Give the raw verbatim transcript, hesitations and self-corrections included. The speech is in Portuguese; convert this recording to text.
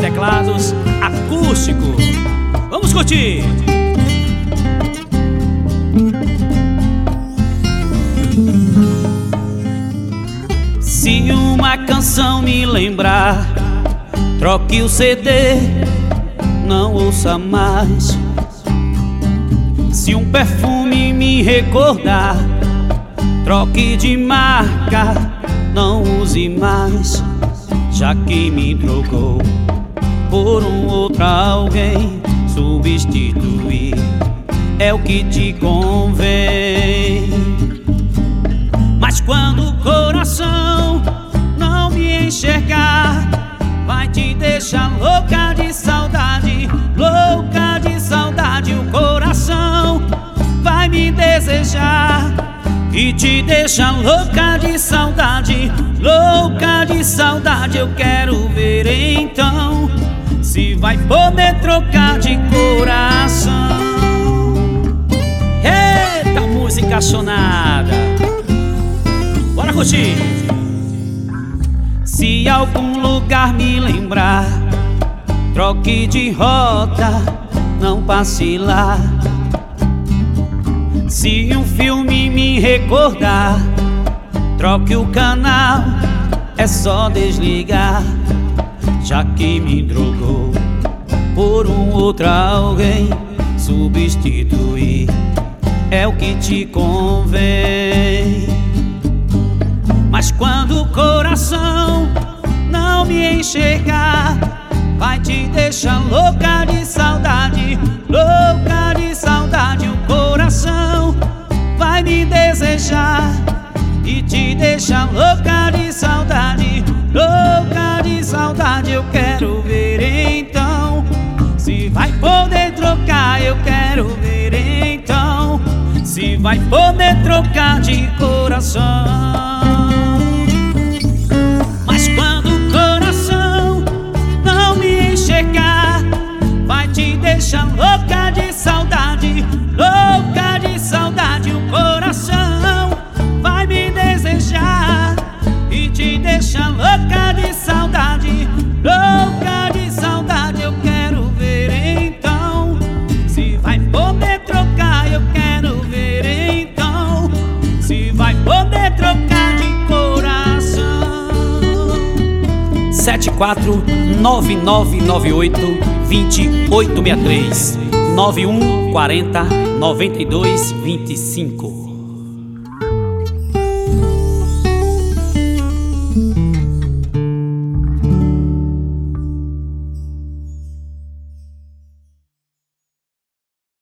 teclados, acústico. Vamos curtir! Se uma canção me lembrar, troque o C D, não ouça mais. Se um perfume me recordar, troque de marca, não use mais. Já que me trocou por um outro alguém, substituir é o que te convém. Mas quando o coração não me enxergar, vai te deixar louca de saudade, louca de saudade. O coração vai me desejar e te deixa louca de saudade, louca de saudade. Eu quero ver então se vai poder trocar de coração. Eita, música apaixonada, bora curtir! Se algum lugar me lembrar, troque de rota, não passe lá. Se um filme me recordar, troque o canal, é só desligar. Já que me trocou por um outro alguém, substituir é o que te convém. Mas quando o coração não me enxergar, vai te deixar louca de saudade, louca de saudade. O coração vai me desejar e te deixa louca de saudade, louca de saudade. Eu quero ver então se vai poder trocar. Eu quero ver então se vai poder trocar de coração. Mas quando o coração não me enxergar, vai te deixar louca de saudade, louca de saudade. O coração vai me desejar e te deixa louca de saudade, louca de saudade. Eu quero ver então se vai poder trocar. Eu quero ver então se vai poder trocar de coração. Sete quatro nove nove nove oito dois oito seis três nove um quatro zero nove dois dois cinco.